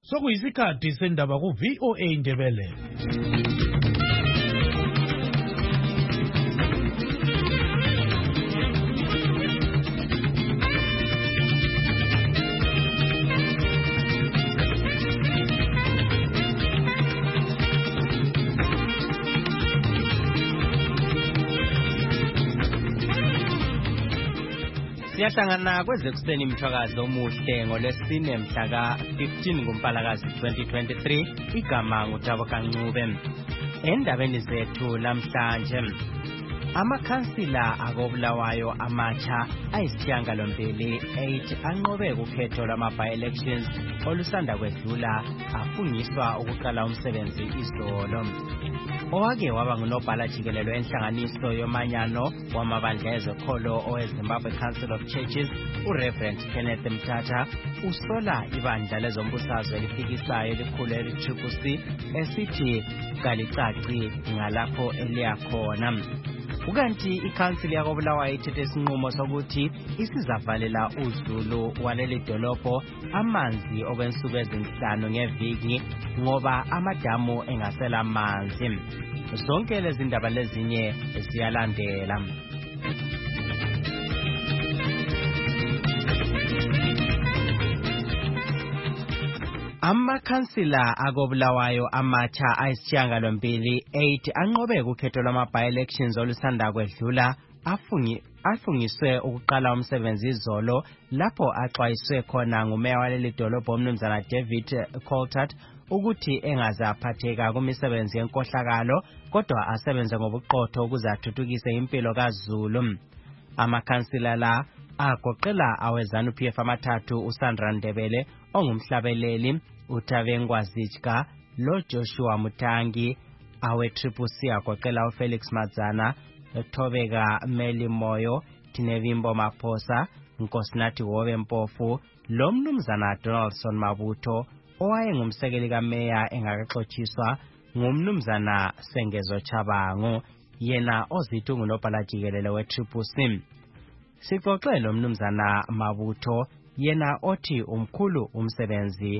Sokuyisikhathi sendaba ku-VOA Indebele. Siyahlangana kwezekuseni mthwakazi omuhle ngolesine mhla ka-15 kuMpalakazi 2023. Igama nguThabo Kancube. Endabeni zethu namhlanje, amakhansila akobulawayo amatsha ayisishiyagalombili 8 anqobe ukhetho lwama-by-elections olusanda kwedlula afungiswa ukuqala umsebenzi izolo. Owake waba ngunobhala jikelelo enhlanganiso yomanyano wamabandla ezekholo oweZimbabwe Council of Churches, uReverend Kenneth Mthatha, usola ibandla lezombusazwe elifikisayo elikhulu eli-CCC esithi kalicaci ngalapho eliyakhona. Ukanti ikhansili yakobulawayo ithethe isinqumo sokuthi isizavalela uzulu waleli dolobho amanzi okwensuku ezinhlanu ngeviki ngoba amadamu engasela amanzi. Zonke lezi ndaba lezinye siyalandela. Amakhansila akobulawayo amatsha ayisishiyagalombili 8 anqobe ukhetho lwama-by-elections olusanda kwedlula afungiswe ukuqala umsebenzi izolo lapho axwayiswe khona ngumeya waleli dolobho umnumzana David Coltart ukuthi engaze aphatheka kumisebenzi yenkohlakalo kodwa asebenze ngobuqotho ukuze athuthukise impilo kaZulu. Amakhansila la agoqela aweZANU-PF amathathu uSandra Ndebele ongumhlabeleli, uThabengwa Zijka, loJoshua Mutangi, awe-CCC agoqela uFelix Madzana, Thobeka Melimoyo, Tinevimbo Maphosa, Nkosinathi Wobe Mpofu, lomnumzana Donaldson Mabutho owayengumsekeli kameya engakaxotshiswa ngumnumzana Sengezo Chabangu, yena ozithi ngunobhala jikelele we-CCC. Sixoxele umnumzana Mabutho yena othi umkhulu umsebenzi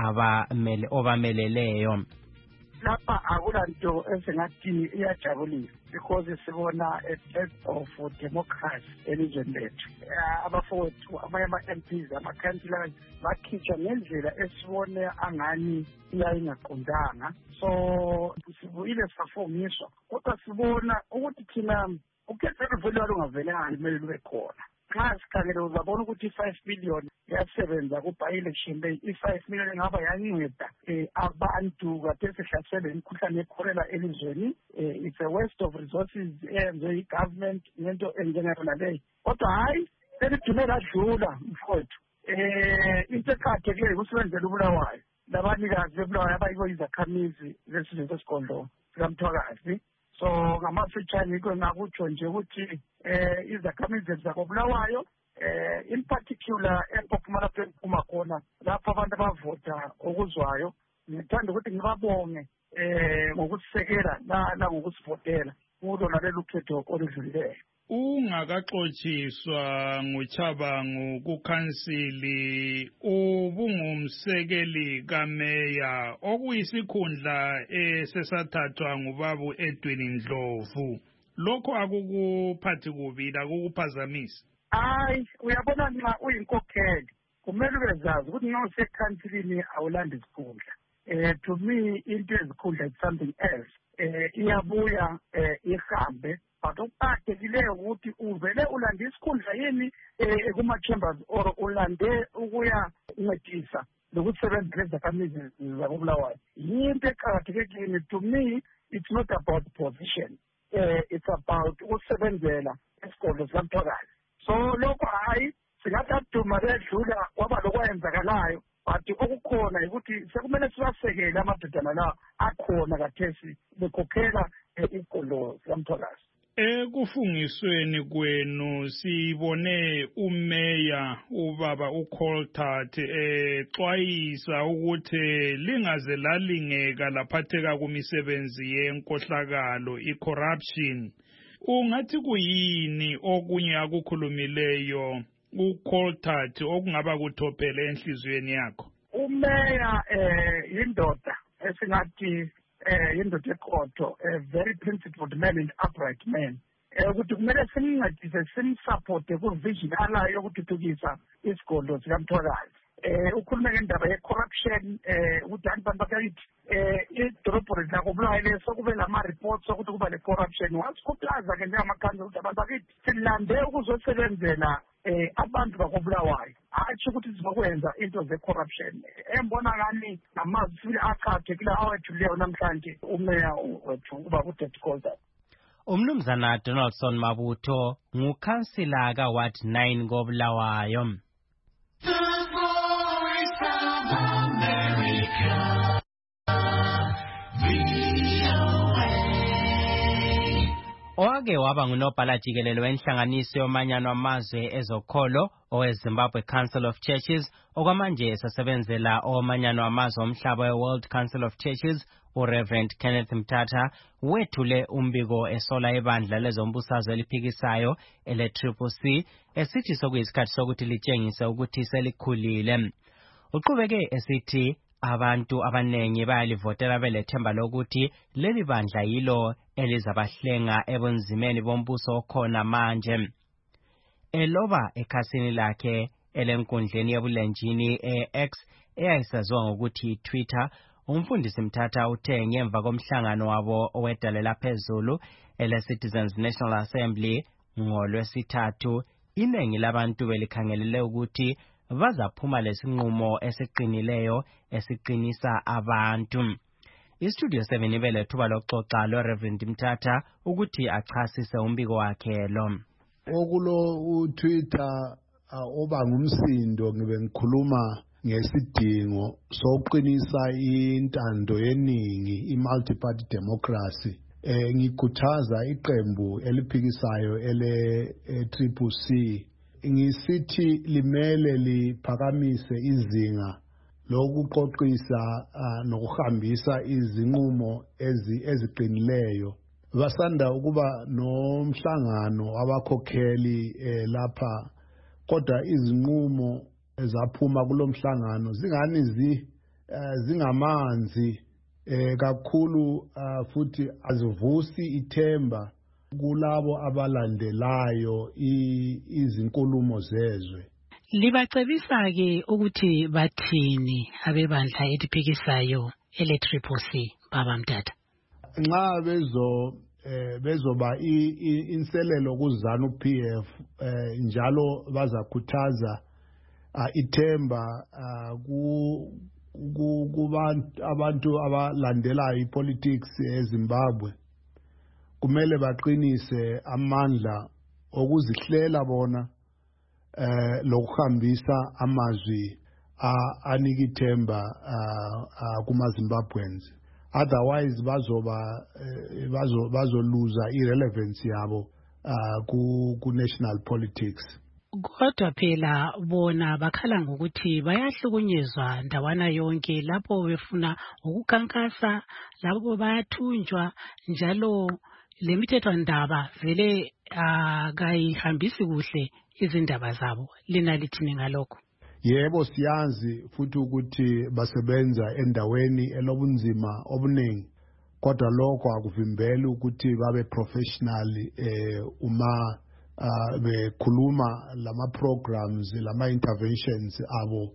obameleleyo. Lapha akulanto esingathi iyajabulisa because sibona a test of democracy elizweni lethu. Abafowethu abanye ama-MPs ama-councillors bakhitshwa ngendlela esibone angani iyayingaqondanga. So sibuyile safungiswa kodwa sibona ukuthi thina ukhetho oluvela lungavelanga kumele lube khona. Xa sikhangele uzabona ukuthi i-5 million yasebenza ku-by-election leyi. I-5 million ingaba yanceda abantu kade sihlasele imikhuhlane yekholera elizweni. It's a waste of resources eyenziwe yi-government ngento enjengayona leyo. Kodwa hayi selidume ladlula mfowethu. Into eqakathekileyo ukusebenzela ubulawayo labanikazi bebulawayo abayibo izakhamizi zesizwe sesigodlo sikamthwakazi. So ngamafitshane yikho ngakutsho nje ukuthi izakhamizi zakobulawayo in particular eMpumalanga ephuma khona lapho abantu abavota okuzwayo, ngithanda ukuthi ngibabonge ngokusisekela ngokusivotela kulo nalelo khetho oludlulileyo. Ungakaxotshiswa nguChabangu kukhansili ubungumsekeli kameya okuyisikhundla esesathathwa ngubabu Edwin Ndlovu. Lokho akukuphathi kubi akukuphazamisi? Hayi, uyabona nxa uyinkokheli kumele ubezazi ukuthi nxa usekhansilini awulanda isikhundla. To me into yezikhundla is something else. Iyabuya ihambe. But okuqakathekileyo ukuthi uvele ulande isikhundla yini kuma-chambers or ulande ukuya uncedisa nokusebenzela izakhamizi zakobulawayo. Yinto eqakatheke kimi. To me it's not about position. It's about ukusebenzela isigodlo sikamthwakazi. So lokho hayi singathi aduma bedlula kwaba lokwenzakalayo, but okukhona ukuthi sekumele siwasekele amadodana lawa akhona kathesi bekhokhela isigodlo sikamthwakazi. Ekufungisweni kwenu sibone umeya ubaba uColtart exwayisa ukuthi lingaze lalingeka laphatheka kumisebenzi yenkohlakalo i-corruption. Ungathi kuyini okunye akukhulumileyo uColtart okungaba kuthophele enhlizweni yakho? umeya indoda esingathi indoda eqotho, a very principled man and upright man. Ukuthi kumele simncedise simsupporte ku-vision alayo yokuthuthukisa isigodlo sikaMthwakazi. Ukhulume ngendaba ye-corruption, ukuthi abantu bakithi idorobho lakho Bulawayo sokube lama-reports sokuthi kuba le-corruption. Wasikhuthaza-ke njengamakhansela ukuthi abantu bakithi silande ukuzosebenzela abantu bakobulawayo, atsho ukuthi sizokwenza into ze-corruption. Embona ngani ngamazwi aqhathe kula awethuleyo namhlanje umeya wethu uba uDade Khoza. Umnumzana Donaldson Mabutho ngukhansila ka-Ward 9 koBulawayo. Owake waba ngunobhala jikelele wenhlanganiso yomanyano amazwe ezokholo oweZimbabwe Council of Churches, okwamanje esasebenzela omanyano amazwe omhlaba we-World Council of Churches, uReverend Kenneth Mthatha wethule umbiko esola ibandla lezombusazwe eliphikisayo ele-CCC esithi sokuyisikhathi sokuthi litshengise ukuthi selikhulile. Uqhubeke esithi abantu abanengi bayalivotela belethemba lokuthi leli bandla yilo elizabahlenga ebunzimeni bombuso okhona manje. Eloba ekhasini lakhe elenkundleni yebulenjini e-X eyayisaziwa ngokuthi Twitter, umfundisi Mthatha uthe ngemva komhlangano wabo owedalela phezulu ele-Citizens National Assembly ngoLwesithathu, iningi labantu belikhangelele ukuthi bazaphuma lesinqumo esiqinileyo esiqinisa abantu. Istudio 7 ibelethuba lokuxoxa loReverend Mthatha ukuthi achasise umbiko wakhe lo. Okulo uTwitter oba ngumsindo ngibe ngikhuluma ngesidingo sokuqinisa intando yeningi i-multi-party democracy. Ngikhuthaza iqembu eliphikisayo ele-CCC ngisithi limele liphakamise izinga lokuqoqisa nokuhambisa izinqumo eziqinileyo. Basanda ukuba nomhlangano abakhokheli lapha, kodwa izinqumo ezaphuma kulomhlangano zingani zingamanzi kakhulu, futhi azivusi ithemba kulabo abalandelayo izinkulumo zezwe. Libacebisa ke ukuthi bathini abebandla eliphikisayo ele-CCC Baba Mthatha? Nxa bezoba inselelo kuzanu PF, njalo bazakhuthaza ithemba abantu abalandela ipolitics eZimbabwe. Kumele baqinise amandla okuzihlela bona lokuhambisa amazwi anikithemba kuma-Zimbabweans. Otherwise bazoluza irrelevance yabo ku-national politics. Kodwa phela bona bakhala ngokuthi bayahlukunyezwa ndawana yonke lapho befuna ukukhankasa, lapho bayathunjwa njalo lemithetho ndaba vele akayihambisi kuhle izindaba zabo. Lina lithini ngalokho? Yebo, siyazi futhi ukuthi basebenza endaweni elobunzima obuningi, kodwa lokho akuvimbeli ukuthi babe professional uma bekhuluma lama programs lama interventions abo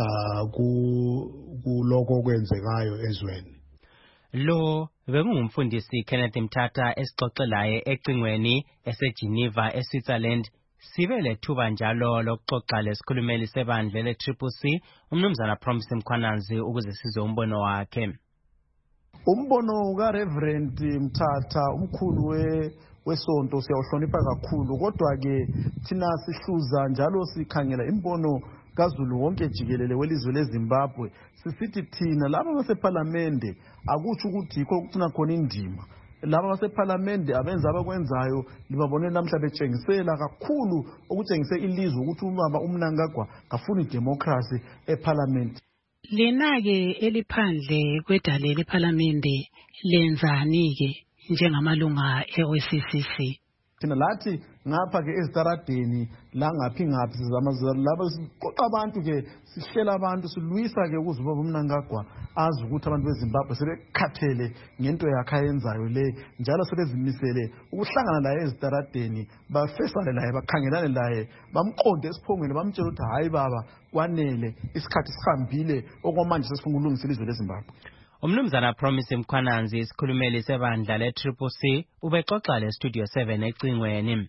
kuloko kwenzekayo ezweni. Lo bekungumfundisi Kenneth Mthatha esixoxelaye ecingweni eseGeneva eSwitzerland. Sibe lethuba njalo lokuxoxa lesikhulumeli sebandla le-CCC umnumzana Promise Mkhwanazi ukuze sizwe umbono wakhe. Umbono kaReverend Mthatha umkhulu wesonto siyawuhlonipha kakhulu, kodwa ke thina sihluza njalo sikhangela imbono kaZulu wonke jikelele welizwe leZimbabwe. Sisithi thina laba basePhalamende akutsho ukuthi yikho ukuthina khona indima. Laba basePhalamende abenza abakwenzayo libabone namhla betshengisela kakhulu ukutshengise ilizwe ukuthi ubaba uMnangagwa kafuni democracy ePhalamende. Lena ke eliphandle kwedale lePhalamende lenzani ke njengamalunga e-CCC? thina lathi ngapha ke ezitaradeni la ngaphi sizama laba siqoqa abantu ke sihlela abantu silwisa ke ukuzibaba uMnangagwa azi ukuthi abantu beZimbabwe sebekhathele ngento yakhe ayenzayo le njalo sebezimisele ukuhlangana laye ezitaradeni bafesane laye bakhangelane laye bamqonde esiphongweni bamtshela ukuthi hayi baba kwanele isikhathi sihambile okwamanje sesifuna ukulungisa ilizwe leZimbabwe. Umnumzana Promise Mkhwananzi isikhulumeli sebandla le-Triple C ubexoxa le-Studio 7 ecingweni.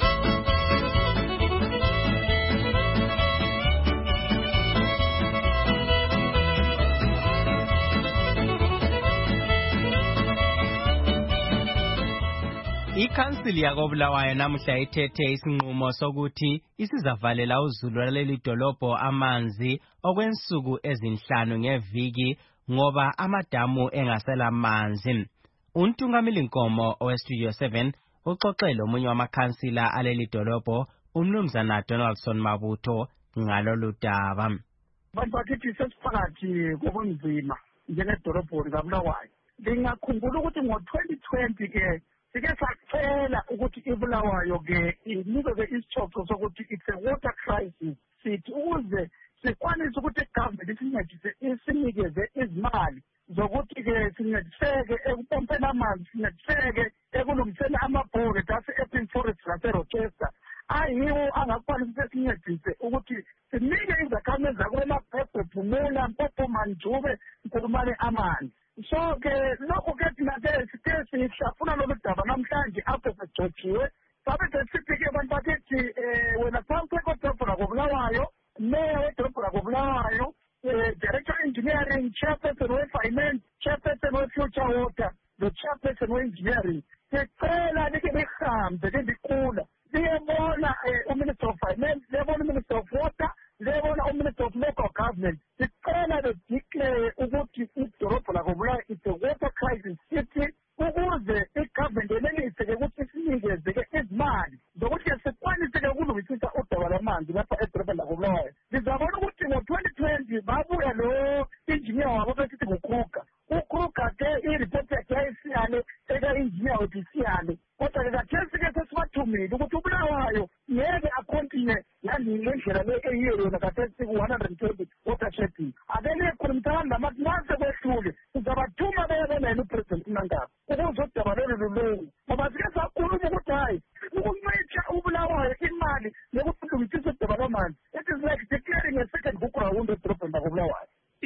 Ikhansili yakoBulawayo namuhla ithethe isinqumo sokuthi isizavalela uzulu lwaleli dolobho amanzi okwensuku ezinhlanu ngeviki ngoba amadamu engasela manzi. Untungameli Nkomo oweStudio 7 uxoxele omunye wamakhansila aleli dolobho uMnumzana Donaldson Mabutho ngalolu daba. Bakithi sesiphakathi kobunzima njengedolobho likaBulawayo. Ngingakhumbula ukuthi ngo-2020 ke sike sacela ukuthi iBulawayo ke inikwe isitshopho sokuthi it's a water crisis sithi ukuze sikwanise ukuthi igovernment isincedise isinikeze izimali zokuthi ke sincediseke ekupompeni amanzi, sincediseke ekulungiseni amabhore ase-Epping Forest lase-Rochester ayiwo angakwanisa ukuthi sincedise ukuthi sinike izakhamizi zakwelaphephe Phumula, Mpopo, Manjube, Nkulumane amanzi. So ke lokho ke thina ke sithe sihlafuna lolu daba namhlanje apho sigcotshiwe sabe sithi ke abantu bakithi wena phambi kodolobho lakoBulawayo Mayor wedolobho lakoBulawayo Director Engineering, Chairperson we-Finance, Chairperson we-Future Water, the Chairperson we-Engineering. Sicela like behambe likhula liyebona uMinister of Finance, liyebona uMinister of Water, liyebona uMinister of Local Government. Sicela declare ukuthi idolobho lakoBulawayo it's a water crisis city ukuze igovernment yenelise ukuthi isinikeze izimali zokuthi sikwanise ukulungisisa udaba lwamanzi lapha edolobho lakoBulawayo. Sizabona ukuthi ngo-2020 babuya lo engineer wabo besithi nguKruger. uKruger ke ireport yakhe yayisiyale eka-engineer wethu isiyale kodwa-ke kathesi-ke sesibathumile ukuthi uBulawayo ngeke acontinue ngendlela le eyiyo yona kathesi ku-120 water shedding. Akele khulumisana namathi nase kwehlule sizabathuma beyebona yena uPresident Mnangagwa ukuze udaba lolu lulungu ngoba sike sakhuluma ukuthi hayi ukuncitsha uBulawayo imali yokulungisisa udaba lwamanzi. It is like declaring a second book round edolobheni lakoBulawayo.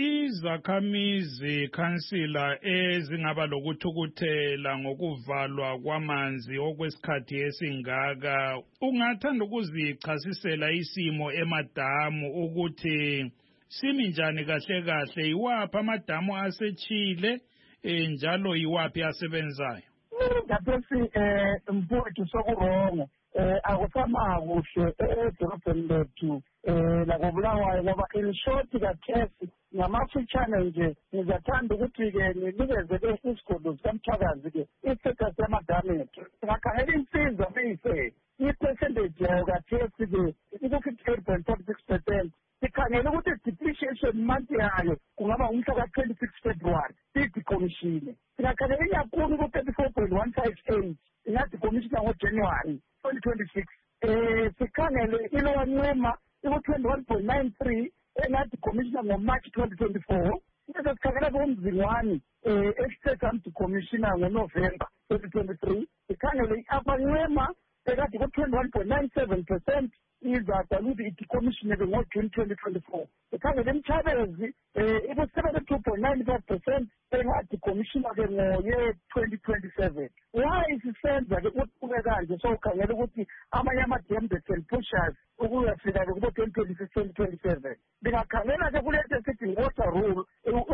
Izakhamizi khansila ezingaba lokuthukuthela ngokuvalwa kwamanzi okwesikhathi esingaka ungathanda ukuzichasisela isimo emadamu ukuthi simi njani kahle kahle iwaphi amadamu asechile njalo iwaphi asebenzayo. Ngathi mfowethu sokurongo akusamakuhle edolobheni lethu lakoBulawayo ngoba in short kathesi ngamafitshane nje ngizathanda ukuthi-ke ninikeze isigodlo sikamthakazi-ke i-status yamadamu ethu. Singakhangela insiza beyise i-percentage yayo kathesi-ke iku-58.46%. Sikhangela ukuthi i-depreciation month yayo kungaba umhla ka-26 February idecommissione. Singakhangela iyakhulu ku-34.158 ingadecommissiona ngoJanuary 2026. Sikhangele ilowancema iku-21.93 engadecommissiona ngoMarch 2024. Bese sikhangela kuMzingwane esisecommissiona ngoNovember 2023. Sikhangele i-Apancema ekade ku-21.97% izadala ukuthi idecommissioneke ngoJune 2024. Sikhangele eMthabezi iku-72.95% engadecommissiona-ke ngoye-2027. Why sisenza-ke ukuthi kanje sokhangela ukuthi amanye ama-dam and pushers ukuyafika-ke kubo-2026, 2027. Bingakhangela-ke kulento esithi water rule,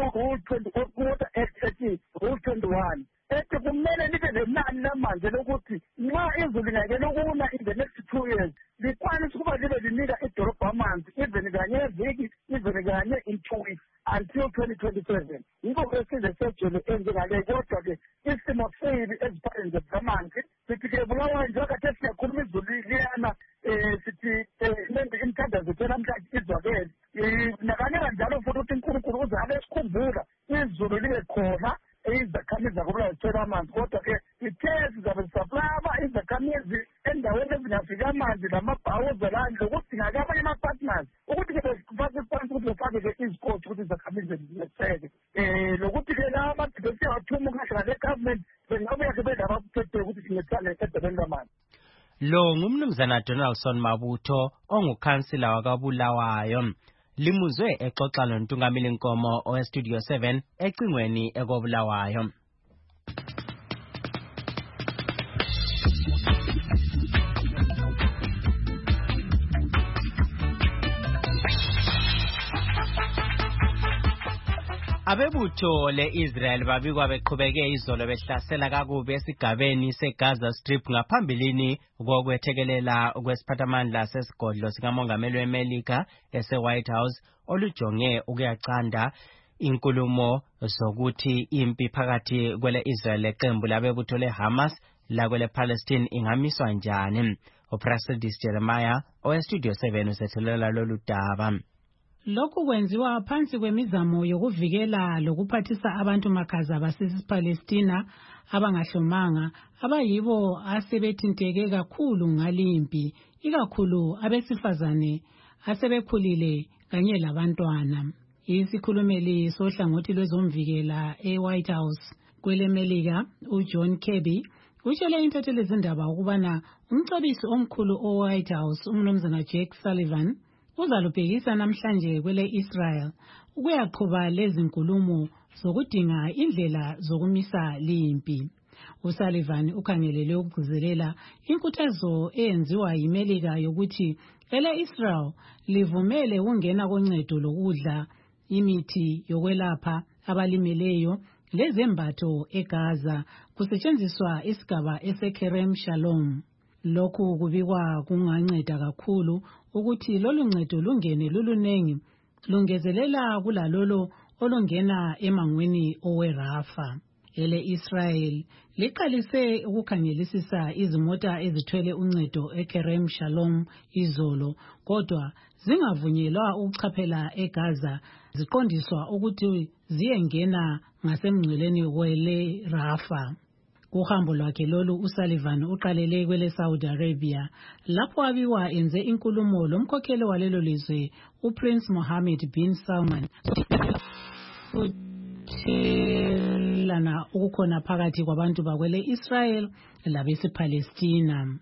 Water Act ethi Rule 21. Ethi kumele libe lenani lamanzi lokuthi nxa izulu lingeke lokuna in the next 2 years likwanisa ukuba libe linika idolobho amanzi even kanye eviki even kanye in 2 weeks until 2027. Yikho-ke size sejele njengale kodwa-ke isimo seyibi eziphaleni zamanzi sithi-ke Bulawayo njengoba siyakhuluma izulu liyana sithi imithandazo ethu namhlanje izwakele nakanye kanjalo futhi ukuthi uNkulunkulu uzabe esikhumbula izulu libe khona izakhamizi zakoBulawayo zithola amanzi kodwa-ke sithe sizabe sisaplaya izakhamizi endaweni ezingafika amanzi namabhawuzo landle ukudingaka abanye ama-partners ukuthi-ke befake phansi ukuthi befake-ke izikoti ukuthi izakhamizi ziletheke nokuthi-ke lawa amadibesi awathuma ukuhlangana ne-government bengabuya-ke bengabaphethe ukuthi sincedisane edabeni lamanzi. Lo ngumnumzana Donaldson Mabutho ongukhansila wakwaBulawayo. Limuzwe exoxa noNtungamili Nkomo oweStudio 7 ecingweni ekobulawayo. Abebutho le-Israel babikwa beqhubeke izolo behlasela kakubi esigabeni seGaza Strip ngaphambilini kokwethekelela kwesiphathamandla sesigodlo sikamongameli weMelika ese-White House olujonge ukuyacanda inkulumo zokuthi impi phakathi kwele-Israel leqembu labebutho le-Hamas lakwele-Palestine ingamiswa njani. UPresident Jeremiah oweStudio 7 usethelela lolu daba. Lokhu kwenziwa phansi kwemizamo yokuvikela lokuphathisa abantu makhaza basePalestina abangahlomanga abayibo asebethinteke kakhulu ngalimpi, ikakhulu abesifazane asebekhulile kanye labantwana. Isikhulumeli sohlangothi lwezomvikela eWhite House kweleMelika uJohn Kirby utshele intatheli zindaba ukubana umcebisi omkhulu oWhite House umnumzana Jake Sullivan uzalubhekisa namhlanje kwele-Israel ukuyaqhuba lezi nkulumo zokudinga indlela zokumisa limpi. USullivan ukhangelele ukugcizelela inkuthazo eyenziwa yiMelika yokuthi ele-Israel livumele ukungena koncedo lokudla, imithi yokwelapha abalimeleyo lezembatho eGaza kusetshenziswa isigaba eseKerem Shalom. Lokhu kubikwa kunganceda kakhulu ukuthi lolu ncedo lungene lulunengi, lungezelela kulalolo olungena emangweni oweRafa. Ele-Israel liqalise ukukhangelisisa izimota ezithwele uncedo eKerem Shalom izolo, kodwa zingavunyelwa ukuchaphela eGaza, ziqondiswa ukuthi ziyengena ngasemngceleni wele-Rafa. Kuhambo lwakhe lolu uSullivan uqalele kwele-Saudi Arabia lapho abiwa enze inkulumo lomkhokheli walelo lizwe uPrince Mohammed bin Salman uthelana ukukhona phakathi kwabantu bakwele-Israel labesi-Palestina.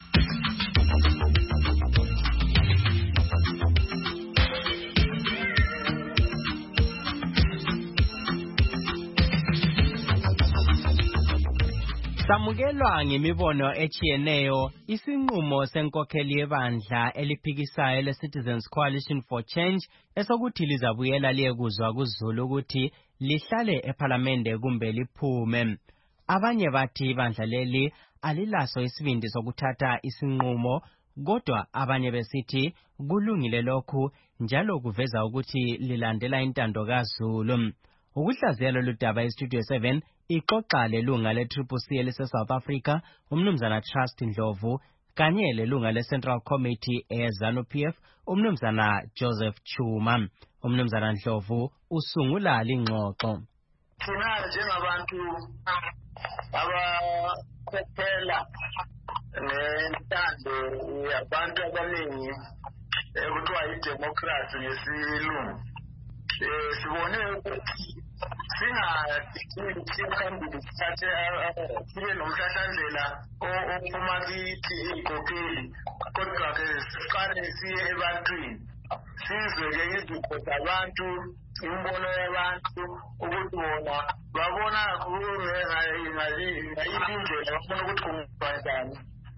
Samukelwa ngemibono echiyeneyo isinqumo senkokheli yebandla eliphikisayo le-Citizens Coalition for Change esokuthi lizabuyela liyekuzwa kuZulu ukuthi lihlale ePhalamende kumbe liphume. Abanye bathi ibandla leli alilaso isibindi sokuthatha isinqumo, kodwa abanye besithi kulungile lokhu njalo kuveza ukuthi lilandela intando kaZulu. Ukuhlaziya lolu daba eStudio 7 ixoxa lelunga le-CCC elise-South Africa umnumzana Trust Ndlovu kanye lelunga le-Central Committee eZANU-PF umnumzana Joseph Chuma. Umnumzana Ndlovu usungula lingxoxo. Thina njengabantu abakhokhela nentando yabantu abaningi ekuthiwa idemocracy ngesilungu, sibone ukuthi singaphambili sithathe sibe nomhlahlandlela ophuma kithi iy'nkokheli, kodwa-ke siqale siye ebantwini sizwe-ke izipho zabantu, imibono yabantu ukuthi bona babona ngayiphi indlela bafuna ukuthi kungenjani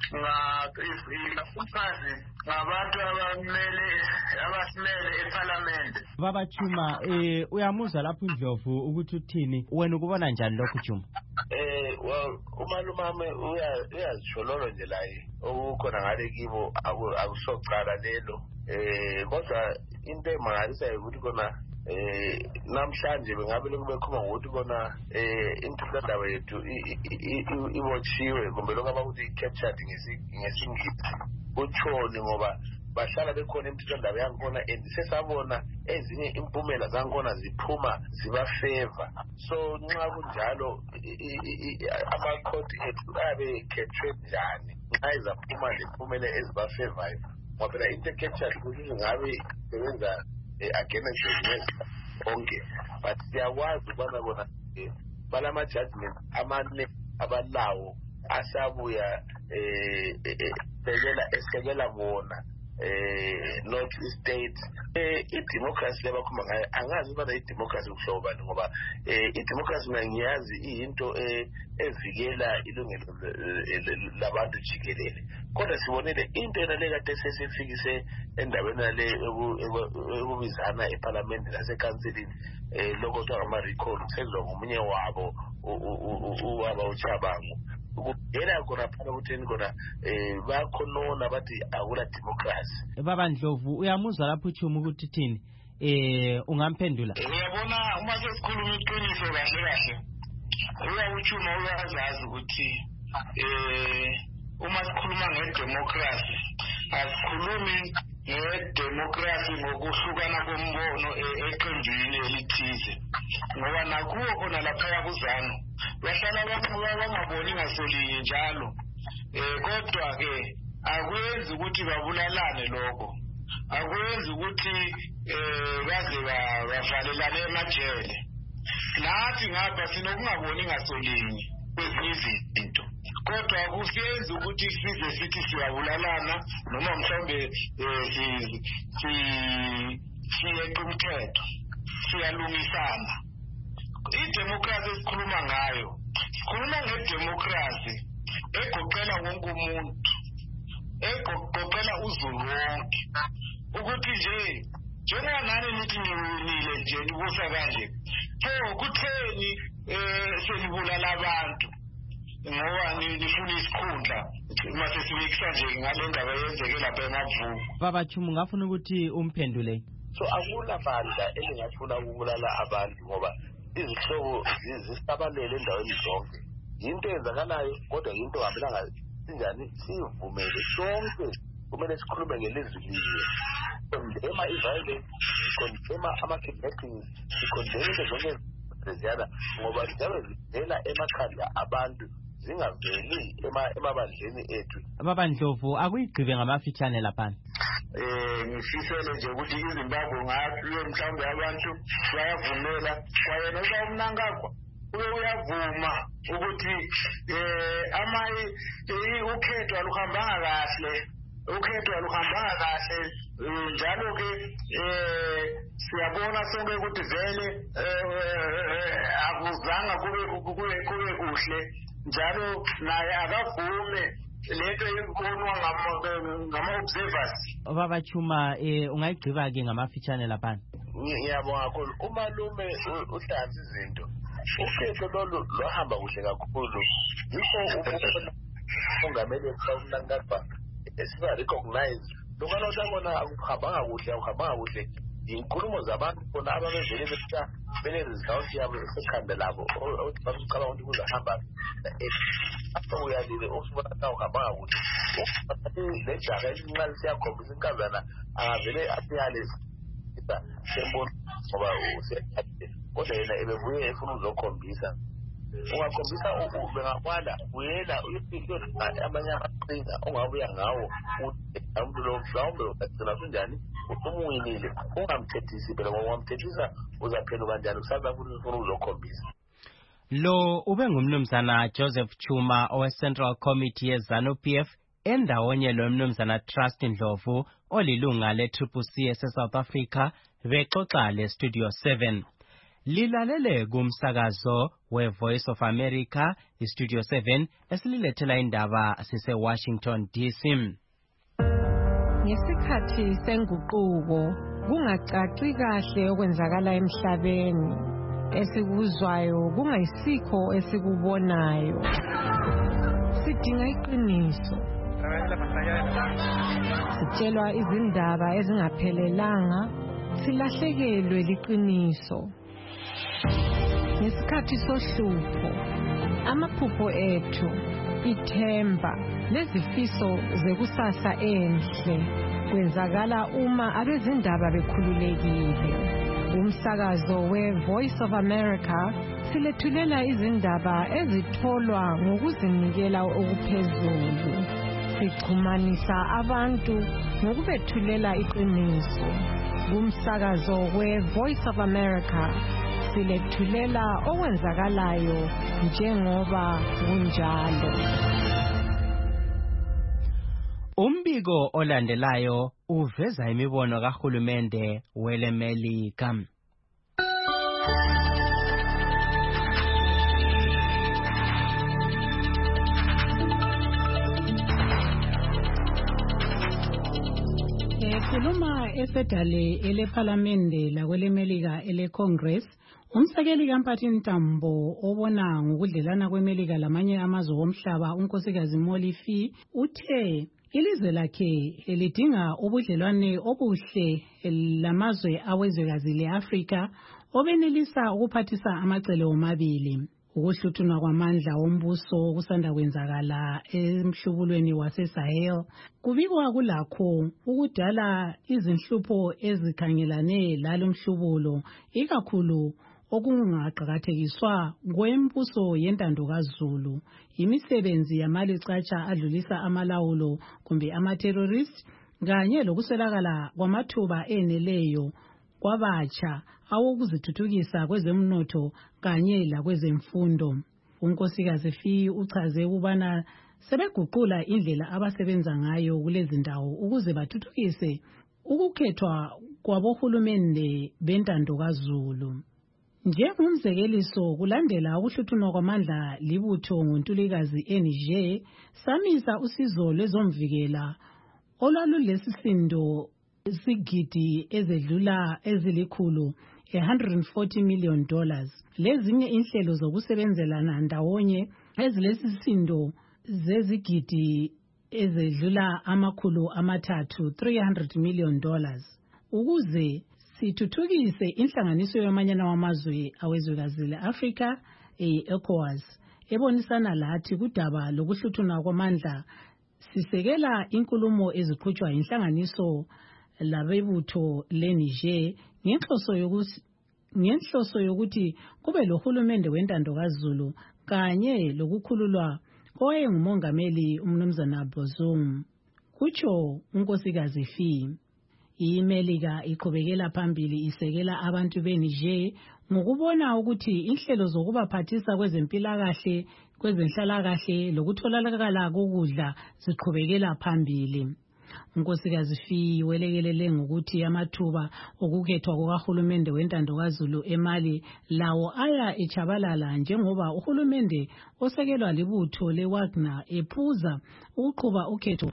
ngaphasi ngabantu abasimele ePhalamende. Baba Chuma, uyamuzwa lapho uNdlovu ukuthi uthini, wena ukubona njani lokhu Chuma? Umalumame uyazishololo nje la okukhona ngale kibo akusocala lelo, kodwa into emangalisayo ukuthi kona namhlanje bengabe lokube khoma ngokuthi kona intuthandaba yethu ibotshiwe kumbe lokho abakuthi i-captured ngesingisi utshoni ngoba bahlala bekhona imithethwandaba yangikhona and sesabona ezinye impumela zakhona ziphuma zibafavor. So nxa kunjalo amakhodi ethu abe khethwe njani nxa izaphuma lempumela ezibafavorayo ngoba phela into ekhethwayo ukuthi ngabe isebenza against onke, but siyakwazi ukubana bona balama-judgment amane abalawo asabuya esekela bona North State i-democracy lebakhuluma ngayo angazi ubana i-democracy kuhlobo bani ngoba i-democracy ngiyazi iyinto evikela ilungelo labantu jikelele, kodwa sibonile into enale kade sesifikise endaweni yale ekubizana eparlamente lasekanselini lokho kuthiwa ngama-recall kusenziwa ngomunye wabo ubaba uChabangu ukubhela khona phana kutheni khona bakhonona bathi akula democracy. Baba Ndlovu uyamuzwa lapho uChuma ukuthi thini ungamphendula? Uyabona uma sesikhuluma iqiniso kahle uyakuChuma uyazazi ukuthi uma sikhuluma ngedemocracy asikhulumi ngedemocracy ngokuhlukana kombono eqembini elithize ngoba nakuwo khona lapha kuzano bahlala bangaboni ngasolinye njalo kodwa ke akwenzi ukuthi babulalane lokho, akwenzi ukuthi baze bavalelane emajele. Nathi ngapha sinokungaboni ngasolinye kwezinye izinto, kodwa akusenzi ukuthi size sithi siyabulalana noma mhlawumbe siyeqa umthetho siyalungisana. Idemocracy esikhuluma ngayo sikhuluma ngedemocracy egoqela wonke umuntu, egoqela uzulu wonke, ukuthi nje njengoba nani nithi niwinile nje nibusa kanje pho kutheni selibulala abantu ngoba nifuna isikhundla mase simikisa nje ngale ndaba yenzeke lapha eMavuko. Baba Chuma ngafuna ukuthi umphendule. So akula bandla elingafuna ukubulala abantu ngoba izihlobo zisabalele endaweni zonke. Yinto eyenzakalayo kodwa yinto hambelanga sinjani sivumele sonke kumele sikhulume ngelizwi linye. Kondema i-violence, kondema ama-kidnappings, sikondema into zonke eziyana ngoba ziyabe zivela emakhaya abantu zingaveli emabandleni ethu. Baba Ndlovu akuyigqibe ngamafitshane laphana. Ngifisele nje ukuthi iZimbabwe ngayo mhlawumbe abantu bayavumela kwayena uMnangagwa uyavuma ukuthi ukhetho aluhambanga kahle njalo ke siyabona sonke ukuthi vele akuzanga kube kuhle njalo naye akavume lento ibonwa ngama-observers. Baba Chuma ungayigqiba ke ngamafitshane laphana. Ngiyabonga kakhulu umalume uhlanza izinto ukhetho lolu lohamba kuhle kakhulu yikho ukubona ungamele uMnangagwa esiba recognize lokho sabona akuhambanga kuhle inkulumo zabantu khona ababevele befika bene result yabo esekhanda labo bacala ukuthi kuzahamba apho uyalile usubona uhambanga kuhle le jaga elincane siyakhombisa inkazana angavele asiyale sembona ngoba usiyakhathe kodwa yena ebebuye efuna uzokhombisa ungakhombisa bengakwala uyela uyifike amanye amaqhinga ongabuya ngawo umuntu lo mhlawumbe ugcina kunjani umuyinile ungamthethisi phela ngoba uzaphela kanjani kusaba futhi ufuna uzokhombisa. Lo ube ngumnumzana Joseph Chuma owe-Central Committee ye-ZANU-PF endawonye lo mnumzana Trust Ndlovu olilunga le-CCC ese-South Africa bexoxa le-Studio 7. Lilalele kumsakazo we-Voice of America, i-Studio 7 esililethela indaba sise-Washington DC. Ngesikhathi senguquko kungacaci kahle okwenzakala emhlabeni, esikuzwayo kungayisikho esikubonayo. Sidinga iqiniso. Sitshelwa izindaba ezingaphelelanga, silahlekelwe liqiniso. Ngesikhathi sohlupho, amaphupho ethu, ithemba, lezifiso zekusasa enhle wenzakala uma abezindaba bekhululekile. Umsakazo we-Voice of America silethulela izindaba ezitholwa ngokuzinikela okuphezulu. Sichumanisa abantu ngokubethulela iqiniso. Kumsakazo we-Voice of America silethulela okwenzakalayo njengoba kunjalo. Umbiko olandelayo uveza imibono kahulumende welemelika. Ekhuluma esedale elephalamende lakwelemelika eleCongress, umsekeli kaMphathi Ntambo obona ngokudlelana kwemelika lamanye amazwe omhlaba unkosikazi Molifi uthe ilizwe lakhe lidinga ubudlelwane obuhle lamazwe awezwekazi leAfrika obenelisa ukuphathisa amacele omabili. Ukuhluthunwa kwamandla ombuso kusanda kwenzakala emhlubulweni waseSahel kubikwa kulakho ukudala izinhlupho ezikhangelane lalo mhlubulo, ikakhulu okungaqakathekiswa kwembuso yentando kaZulu, imisebenzi yamalicatsha adlulisa amalawulo kumbe amaterrorist, kanye lokuswelakala kwamathuba eneleyo kwabatsha awokuzithuthukisa kwezemnotho kanye lakwezemfundo. Unkosikazi Fi uchaze ukubana sebeguqula indlela abasebenza ngayo kulezi ndawo ukuze bathuthukise ukukhethwa kwabohulumende bentando kaZulu. Njengomzekeliso, kulandela ukuhluthunwa kwamandla libutho ngoNtulikazi eNiger, samisa usizo lwezomvikela olwalulesisindo isigidi ezedlula ezilikhulu $140 million. Lezinye inhlelo zokusebenzelana ndawonye ezilesisindo zezigidi ezedlula amakhulu amathathu $300 million ukuze sithuthukise inhlanganiso yamanyana wamazwe awezwekazi le-Afrika ECOWAS ebonisana lathi kudaba lokuhluthuna kwamandla. Sisekela inkulumo eziqhutshwa inhlanganiso labebutho leNiger ngenhloso yokuthi kube lohulumende wentando kaZulu kanye lokukhululwa kowayengumongameli umnumzana Bazoum, kutsho unkosikazi Fi. IMelika iqhubekela phambili isekela abantu beNiger ngokubona ukuthi inhlelo zokubaphathisa kwezempilakahle, kwezenhlalakahle lokutholakala kokudla ziqhubekela phambili. Unkosikazi Fi welekelele ngokuthi amathuba okukhethwa kukahulumende wentando kaZulu eMali lawo aya echabalala njengoba uhulumende osekelwa libutho leWagner ephuza ukuqhuba ukhetho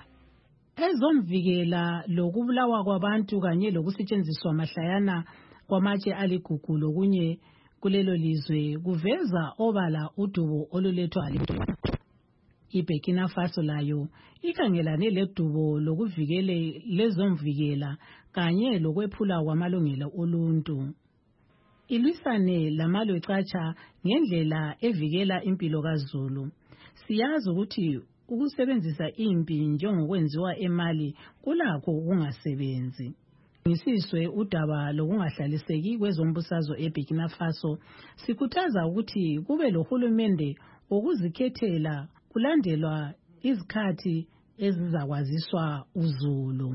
ezomvikela lokubulawa kwabantu kanye lokusetshenziswa mahlayana kwamatshe aligugu lokunye kulelo lizwe kuveza obala udubo olulethwa libutho. IBurkina Faso layo ikhangelane ledubo lokuvikele lezomvikela kanye lokwephula kwamalungelo oluntu. Ilwisane lamalwecatsha ngendlela evikela impilo kaZulu. Siyazi ukuthi ukusebenzisa impi njengokwenziwa eMali kulakho ukungasebenzi. Ngisizwe udaba lokungahlaliseki kwezombusazwe eBurkina Faso, sikhuthaza ukuthi kube lohulumende wokuzikhethela kulandelwa izikhathi ezizakwaziswa uZulu.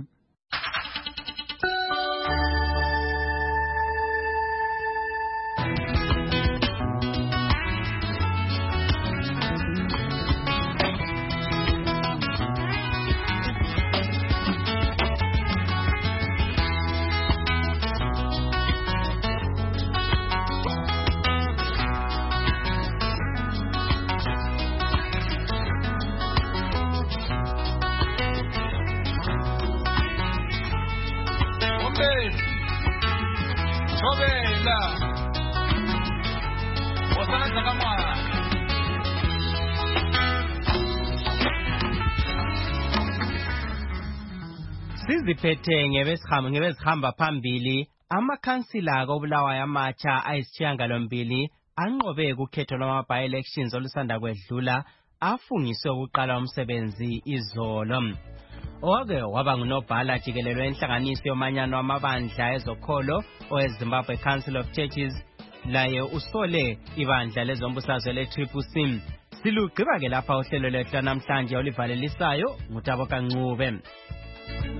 Siziphethe ngebezihamba phambili, amakhansila koBulawayo amatsha ayisishiyagalombili anqobe ukhetho lwama-by-elections olusanda kwedlula afungiswe ukuqala umsebenzi izolo. owake waba ngunobhala jikelelo wenhlanganiso yomanyano wamabandla ezokholo oweZimbabwe Council of Churches, laye usole ibandla lezombusazwe le-CCC. Silugqiba ke lapha uhlelo lethu namhlanje olivalelisayo nguTabo Kancube.